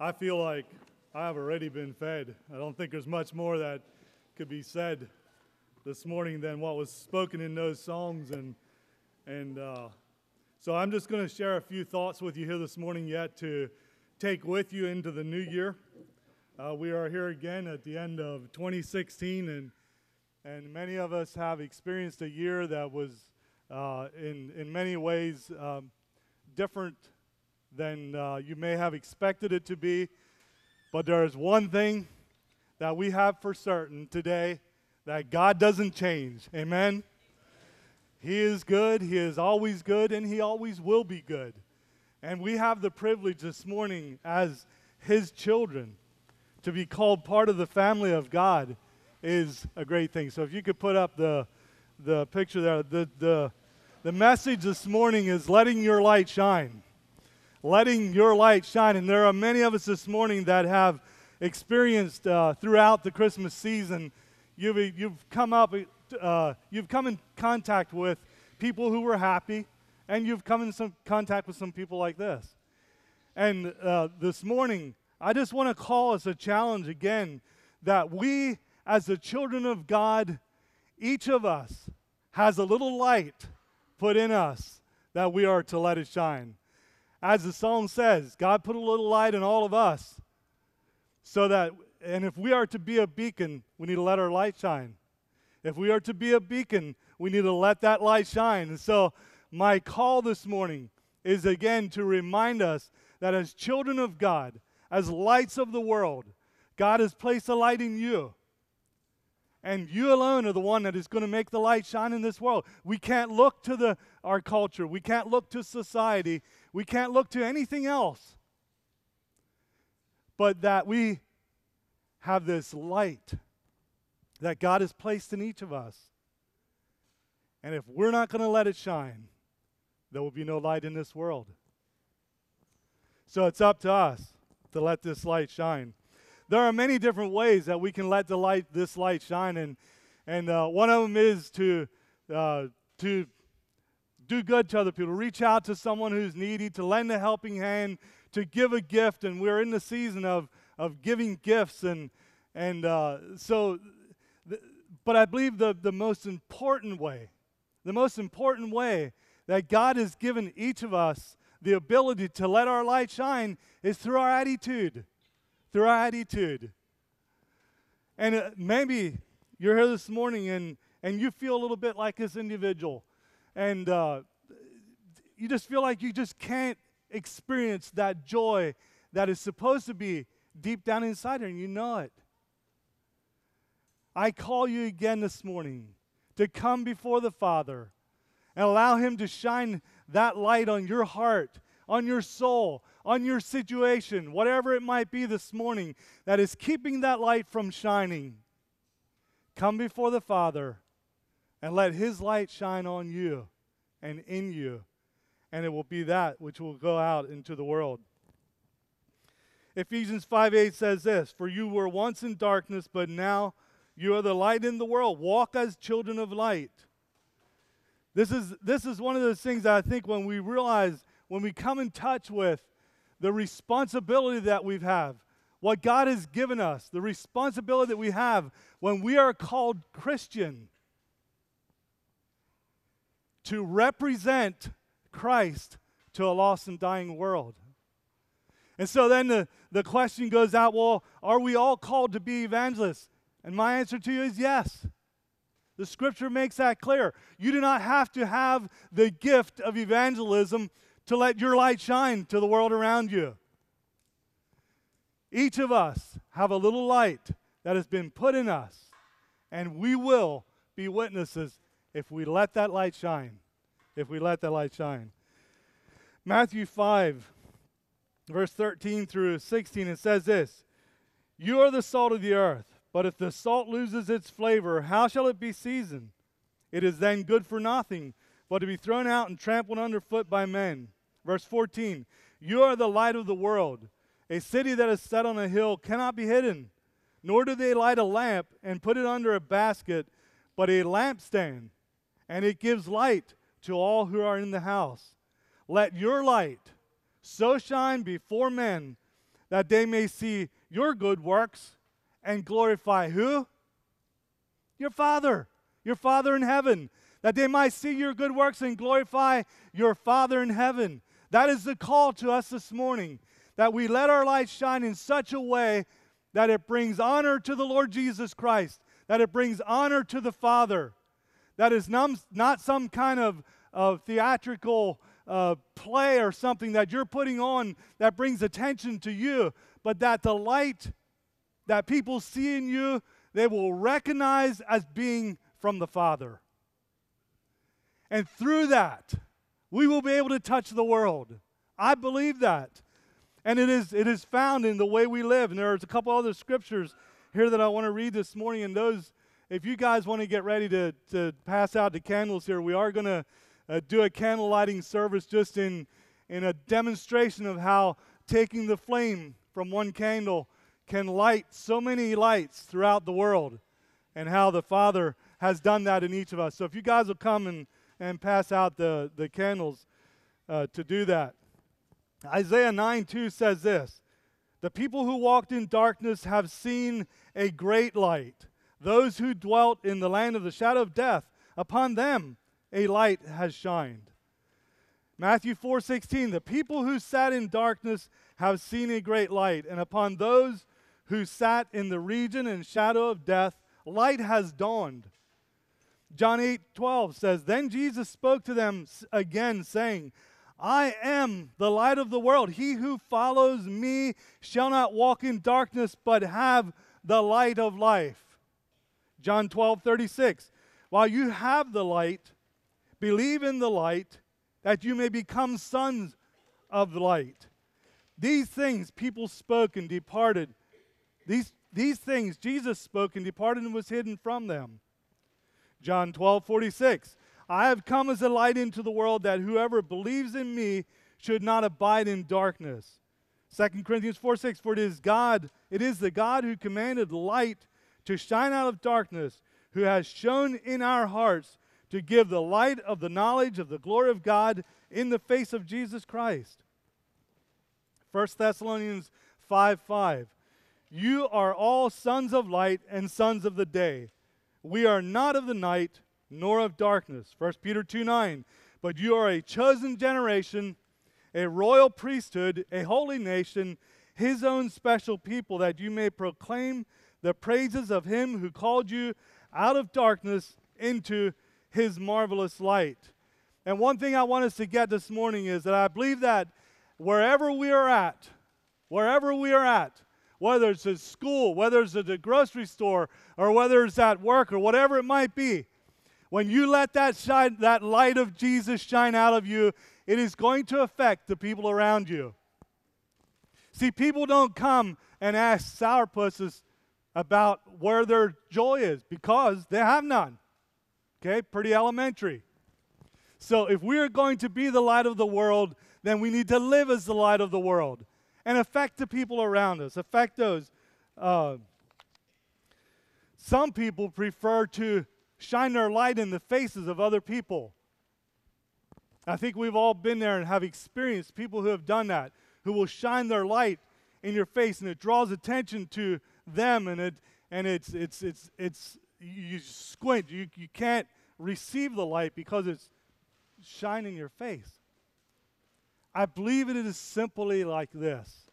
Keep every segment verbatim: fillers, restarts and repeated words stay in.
I feel like I have already been fed. I don't think there's much more that could be said this morning than what was spoken in those songs. And and uh, so I'm just going to share a few thoughts with you here this morning yet to take with you into the new year. Uh, we are here again at the end of twenty sixteen, and and many of us have experienced a year that was uh, in, in many ways um, different than uh, you may have expected it to be. But there is one thing that we have for certain today, that God doesn't change. Amen? He is good, He is always good, and He always will be good. And we have the privilege this morning as His children to be called part of the family of God is a great thing. So if you could put up the the picture there. The, the, the message this morning is letting your light shine. Letting your light shine. And there are many of us this morning that have experienced uh, throughout the Christmas season, you've, you've come up, uh, you've come in contact with people who were happy, and you've come in some contact with some people like this. And uh, this morning, I just want to call us a challenge again, that we, as the children of God, each of us has a little light put in us that we are to let it shine. As the song says, God put a little light in all of us, so that, and if we are to be a beacon, we need to let our light shine. If we are to be a beacon, we need to let that light shine. And so my call this morning is again to remind us that as children of God, as lights of the world, God has placed a light in you. And you alone are the one that is going to make the light shine in this world. We can't look to the our culture. We can't look to society. We can't look to anything else. But that we have this light that God has placed in each of us. And if we're not going to let it shine, there will be no light in this world. So it's up to us to let this light shine. There are many different ways that we can let the light, this light shine, and and uh, one of them is to uh, to do good to other people, reach out to someone who's needy, to lend a helping hand, to give a gift. And we're in the season of of giving gifts, and and uh, so. Th- but I believe the the most important way, the most important way that God has given each of us the ability to let our light shine is through our attitude. Through our attitude. And uh, maybe you're here this morning and, and you feel a little bit like this individual. And uh, you just feel like you just can't experience that joy that is supposed to be deep down inside her, and you know it. I call you again this morning to come before the Father and allow Him to shine that light on your heart, on your soul, on your situation, whatever it might be this morning that is keeping that light from shining. Come before the Father and let His light shine on you and in you, and it will be that which will go out into the world. Ephesians five eight says this, "For you were once in darkness, but now you are the light in the world. Walk as children of light." This is, this is one of those things that I think when we realize, when we come in touch with the responsibility that we have, what God has given us, the responsibility that we have when we are called Christian, to represent Christ to a lost and dying world. And so then the, the question goes out, well, are we all called to be evangelists? And my answer to you is yes. The Scripture makes that clear. You do not have to have the gift of evangelism to let your light shine to the world around you. Each of us have a little light that has been put in us, and we will be witnesses if we let that light shine. If we let that light shine. Matthew five, verse thirteen through sixteen, it says this, "You are the salt of the earth, but if the salt loses its flavor, how shall it be seasoned? It is then good for nothing, but to be thrown out and trampled underfoot by men." Verse fourteen, "You are the light of the world. A city that is set on a hill cannot be hidden, nor do they light a lamp and put it under a basket, but a lampstand, and it gives light to all who are in the house. Let your light so shine before men that they may see your good works and glorify who? Your Father, your Father in heaven. That they might see your good works and glorify your Father in heaven. That is the call to us this morning, that we let our light shine in such a way that it brings honor to the Lord Jesus Christ, that it brings honor to the Father, that is num- not some kind of, of theatrical uh, play or something that you're putting on that brings attention to you, but that the light that people see in you, they will recognize as being from the Father. And through that, we will be able to touch the world. I believe that. And it is it is found in the way we live. And there's a couple other scriptures here that I want to read this morning. And those, if you guys want to get ready to, to pass out the candles here, we are going to uh, do a candle lighting service just in, in a demonstration of how taking the flame from one candle can light so many lights throughout the world, and how the Father has done that in each of us. So if you guys will come and, and pass out the, the candles uh, to do that. Isaiah nine two says this, "The people who walked in darkness have seen a great light. Those who dwelt in the land of the shadow of death, upon them a light has shined." Matthew four sixteen, "The people who sat in darkness have seen a great light, and upon those who sat in the region and shadow of death, light has dawned." John eight twelve says, "Then Jesus spoke to them again, saying, I am the light of the world. He who follows me shall not walk in darkness, but have the light of life." John twelve thirty-six, "While you have the light, believe in the light, that you may become sons of the light." These things people spoke and departed. These, these things Jesus spoke and departed and was hidden from them. John twelve forty-six, "I have come as a light into the world, that whoever believes in me should not abide in darkness." Second Corinthians four six, "For it is God, it is the God who commanded light to shine out of darkness, who has shone in our hearts to give the light of the knowledge of the glory of God in the face of Jesus Christ." First Thessalonians five five, "You are all sons of light and sons of the day. We are not of the night, nor of darkness." First Peter two nine, "But you are a chosen generation, a royal priesthood, a holy nation, his own special people, that you may proclaim the praises of him who called you out of darkness into his marvelous light." And one thing I want us to get this morning is that I believe that wherever we are at, wherever we are at, whether it's at school, whether it's at the grocery store, or whether it's at work, or whatever it might be, when you let that shine, that light of Jesus shine out of you, it is going to affect the people around you. See, people don't come and ask sourpusses about where their joy is, because they have none. Okay, pretty elementary. So if we are going to be the light of the world, then we need to live as the light of the world and affect the people around us, affect those. Uh, some people prefer to shine their light in the faces of other people. I think we've all been there and have experienced people who have done that, who will shine their light in your face, and it draws attention to them, and it and it's it's it's it's you squint, you you can't receive the light because it's shining in your face. I believe it is simply like this.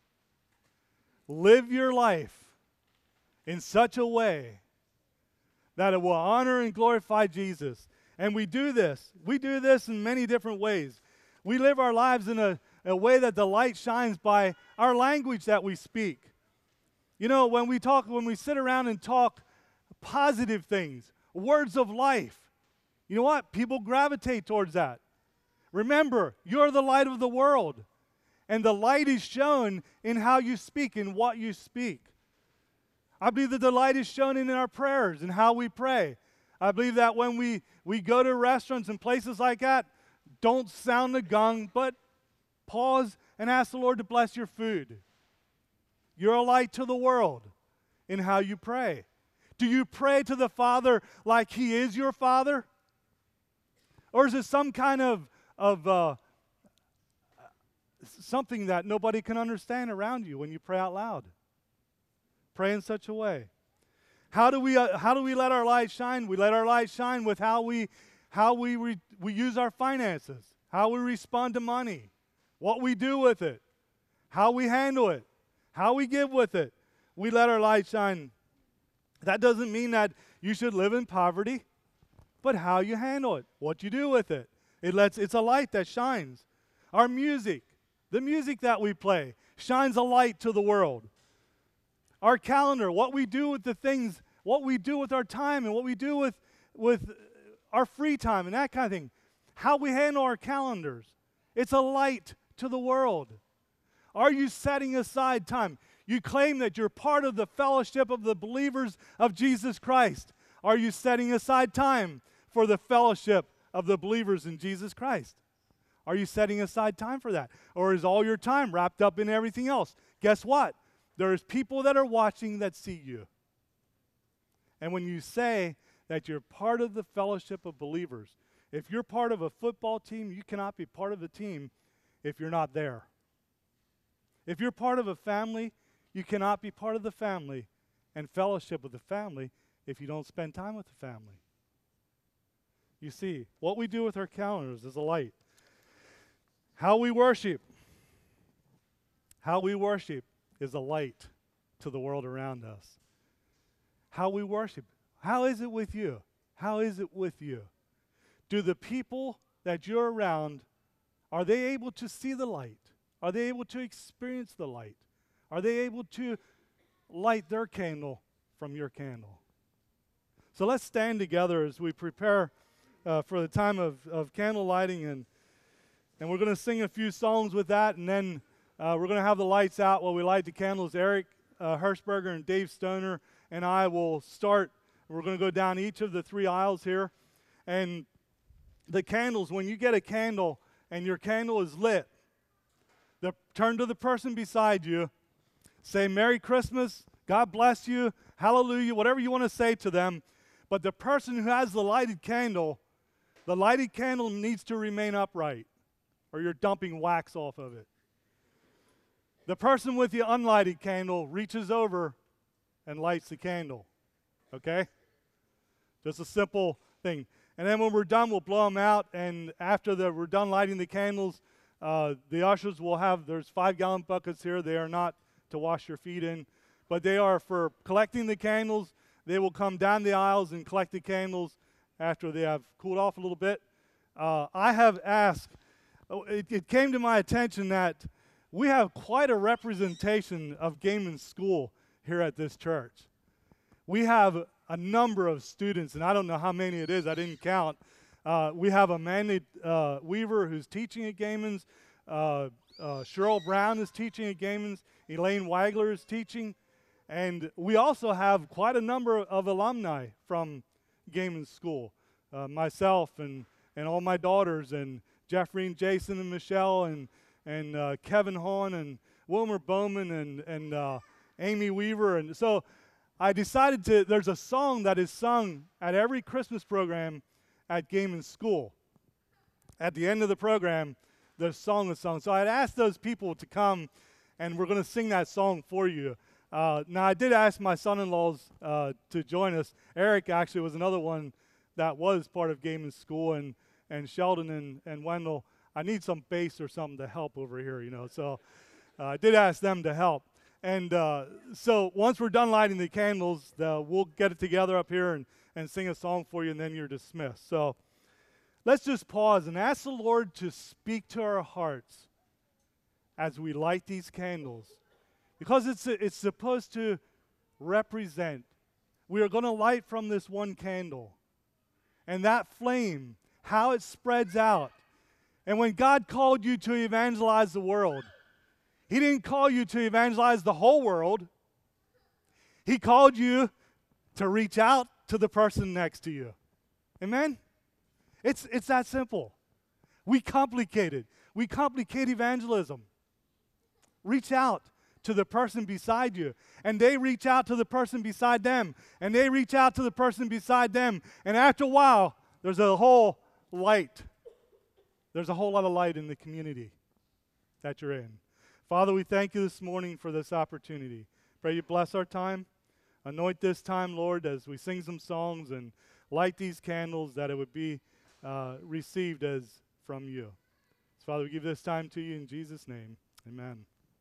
Live your life in such a way that it will honor and glorify Jesus. And we do this. We do this in many different ways. We live our lives in a, a way that the light shines by our language that we speak. You know, when we talk, when we sit around and talk positive things, words of life, you know what? People gravitate towards that. Remember, you're the light of the world. And the light is shown in how you speak, in what you speak. I believe that the light is shown in our prayers and how we pray. I believe that when we, we go to restaurants and places like that, don't sound the gong, but pause and ask the Lord to bless your food. You're a light to the world in how you pray. Do you pray to the Father like He is your Father? Or is it some kind of, of uh, something that nobody can understand around you when you pray out loud. Pray in such a way. How do we uh, how do we let our light shine? We let our light shine with how we how we re, we use our finances, how we respond to money, what we do with it, how we handle it, how we give with it. We let our light shine. That doesn't mean that you should live in poverty, but how you handle it, what you do with it. It lets it's a light that shines. Our music, the music that we play, shines a light to the world. Our calendar, what we do with the things, what we do with our time and what we do with, with our free time and that kind of thing. How we handle our calendars. It's a light to the world. Are you setting aside time? You claim that you're part of the fellowship of the believers of Jesus Christ. Are you setting aside time for the fellowship of the believers in Jesus Christ? Are you setting aside time for that? Or is all your time wrapped up in everything else? Guess what? There's people that are watching that see you. And when you say that you're part of the fellowship of believers, if you're part of a football team, you cannot be part of the team if you're not there. If you're part of a family, you cannot be part of the family and fellowship with the family if you don't spend time with the family. You see, what we do with our calendars is a light. How we worship, how we worship is a light to the world around us. How we worship. How is it with you? How is it with you? Do the people that you're around, are they able to see the light? Are they able to experience the light? Are they able to light their candle from your candle? So let's stand together as we prepare uh, for the time of, of candle lighting, and, and we're going to sing a few songs with that, and then Uh, we're going to have the lights out while we light the candles. Eric uh, Hirschberger and Dave Stoner and I will start. We're going to go down each of the three aisles here. And the candles, when you get a candle and your candle is lit, the, turn to the person beside you, say, Merry Christmas, God bless you, hallelujah, whatever you want to say to them. But the person who has the lighted candle, the lighted candle needs to remain upright, or you're dumping wax off of it. The person with the unlighted candle reaches over and lights the candle, okay? Just a simple thing. And then when we're done, we'll blow them out, and after the, we're done lighting the candles, uh, the ushers will have, there's five-gallon buckets here. They are not to wash your feet in, but they are for collecting the candles. They will come down the aisles and collect the candles after they have cooled off a little bit. Uh, I have asked, oh, it, it came to my attention that we have quite a representation of Gaiman School here at this church. We have a number of students, and I don't know how many it is. I didn't count. Uh, we have Amanda uh, Weaver who's teaching at Gaiman's. Uh, uh, Cheryl Brown is teaching at Gaiman's. Elaine Wagler is teaching. And we also have quite a number of alumni from Gaiman School. Uh, myself and, and all my daughters, and Jeffrey and Jason and Michelle and and uh, Kevin Hahn and Wilmer Bowman and, and uh, Amy Weaver. And so I decided to, there's a song that is sung at every Christmas program at Gaiman School. At the end of the program, the song is sung. So I'd asked those people to come, and we're going to sing that song for you. Uh, now, I did ask my son-in-laws uh, to join us. Eric actually was another one that was part of Gaiman School, and, and Sheldon and, and Wendell. I need some bass or something to help over here, you know. So uh, I did ask them to help. And uh, so once we're done lighting the candles, uh, we'll get it together up here and, and sing a song for you, and then you're dismissed. So let's just pause and ask the Lord to speak to our hearts as we light these candles. Because it's, it's supposed to represent. We are going to light from this one candle. And that flame, how it spreads out. And when God called you to evangelize the world, He didn't call you to evangelize the whole world. He called you to reach out to the person next to you. Amen? It's, it's that simple. We complicate it. We complicate evangelism. Reach out to the person beside you, and they reach out to the person beside them, and they reach out to the person beside them, and after a while, there's a whole light. There's a whole lot of light in the community. that you're in. Father, we thank you this morning for this opportunity. Pray you bless our time. Anoint this time, Lord, as we sing some songs and light these candles, that it would be uh, received as from you. So, Father, we give this time to you in Jesus' name. Amen.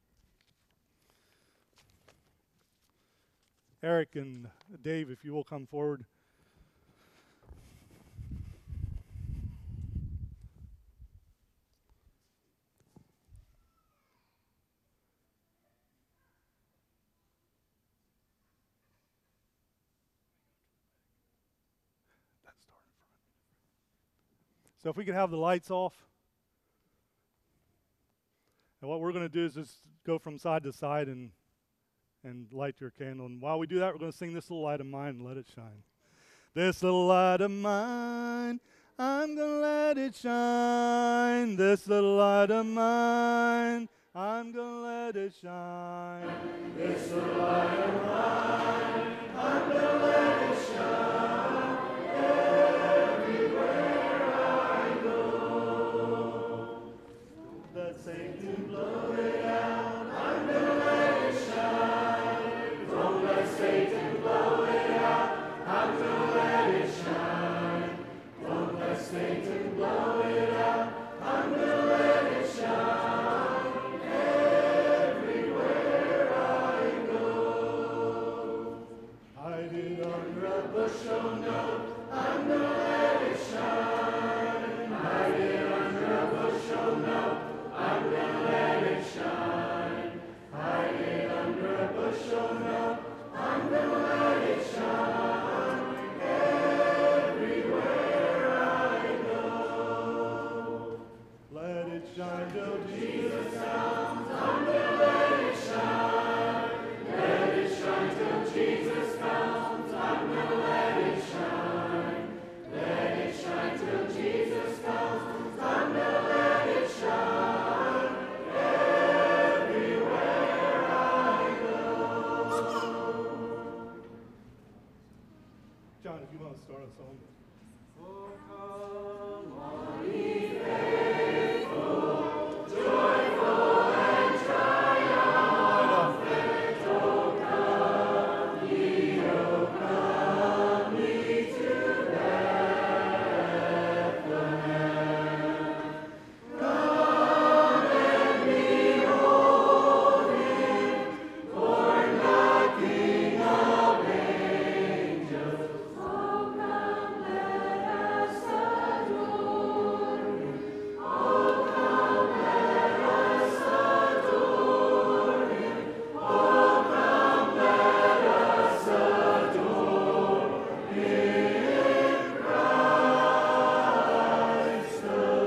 Eric and Dave, if you will come forward. So if we could have the lights off. And what we're going to do is just go from side to side and and light your candle. And while we do that, we're going to sing this little light of mine and let it shine. This little light of mine, I'm going to let it shine. This little light of mine, I'm going to let it shine. This little light of mine, I'm going to let it shine. Everywhere I go. Let Satan blow it out. I'm going to let it shine. Don't let Satan blow it out. I'm going to let it shine. Don't let Satan blow it out. I'm going to let it shine. Everywhere I go. Hide it under a bushel note. I'm going to let it shine. Hide it under a bushel note. I'm going to let it shine. Hide it under a bushel note. I'm going to let it shine. Everywhere I go. Let it shine till Jesus comes. I'm going to let it shine. Let it shine till Jesus comes. I'm going to let it shine. Let it shine till Jesus comes. I'm going to let it shine. Everywhere I go. John, if you want to start us on. Oh, come on, ye faithful, joyful and triumphant. Oh, come ye, oh, come ye to Bethlehem. Come and behold him, born the King of angels. Oh, come, let us adore him. Oh, come, let us adore him. Oh, come, let us adore him, Christ the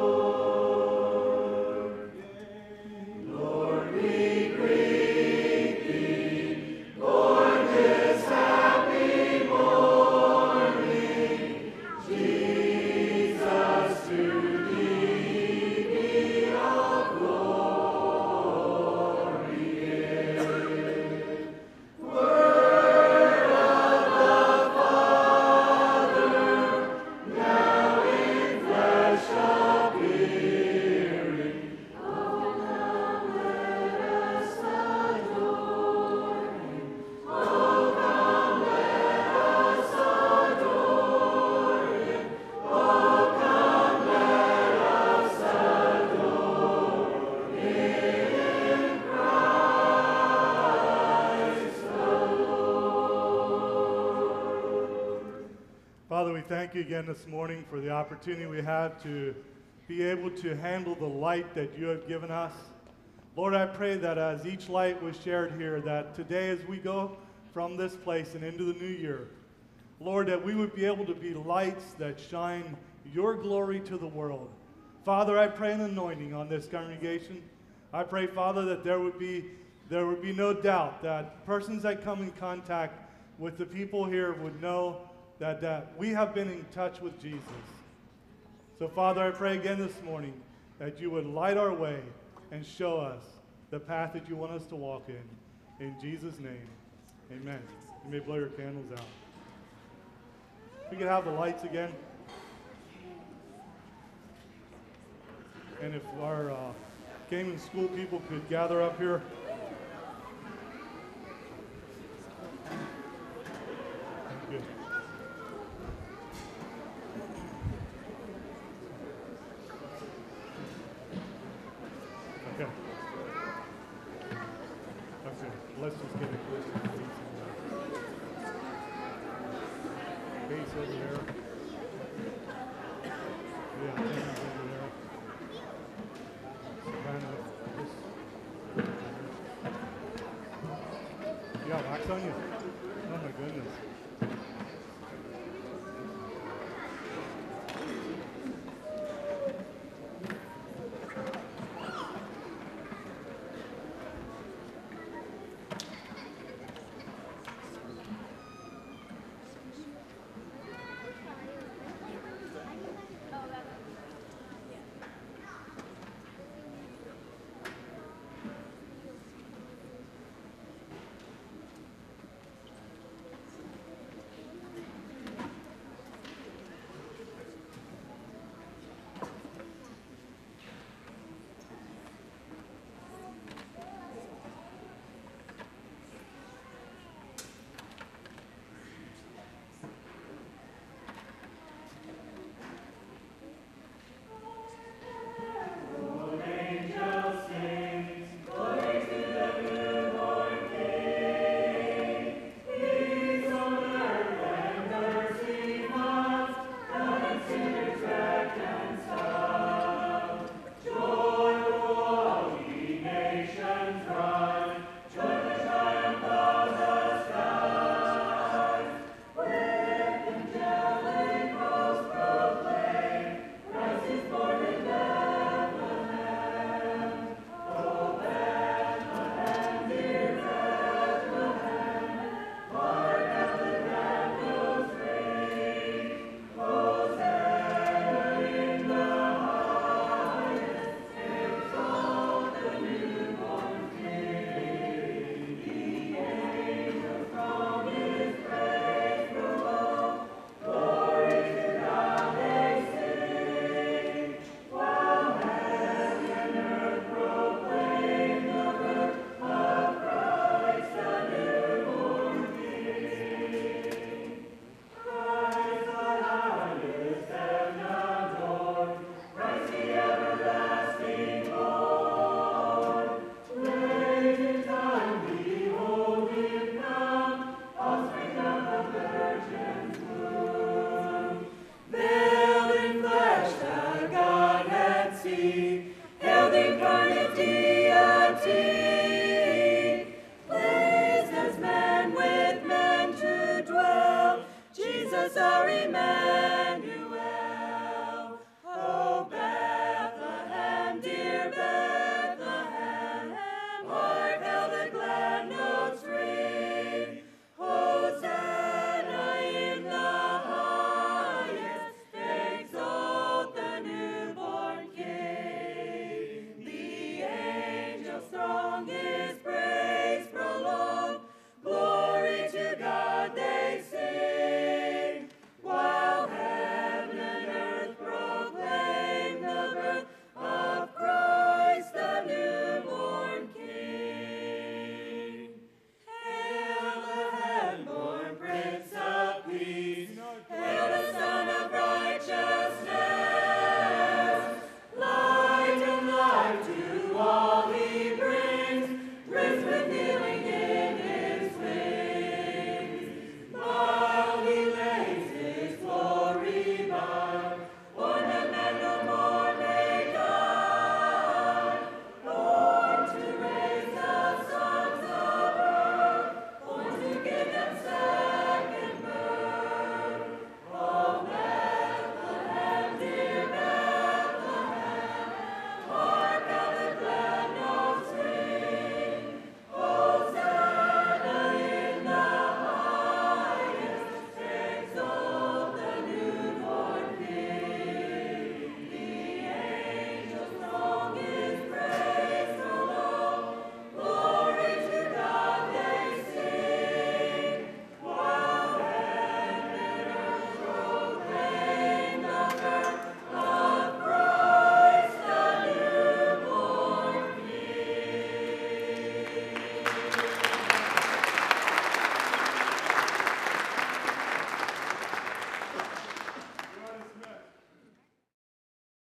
Lord. Lord, we greet thee, born this happy morning. Jesus, to thee be all glory given. Word of the Father, now in flesh appearing. Oh, come, let us adore him. Oh, come, let us adore him. Oh, come, let us adore him, Christ the Lord. Father, we thank you again this morning for the opportunity we have to be able to handle the light that you have given us. Lord, I pray that as each light was shared here, that today as we go from this place and into the new year, Lord, that we would be able to be lights that shine your glory to the world. Father, I pray an anointing on this congregation. I pray, Father, that there would be there would be no doubt that persons that come in contact with the people here would know that, that we have been in touch with Jesus. So, Father, I pray again this morning that you would light our way and show us the path that you want us to walk in. In Jesus' name, amen. You may blow your candles out. We can have the lights again. And if our uh, Cayman School people could gather up here. Good. Okay. Okay, let's just get a close to the base. Base over there. Yeah, Tammy's over there. Savannah, this. You got wax on you?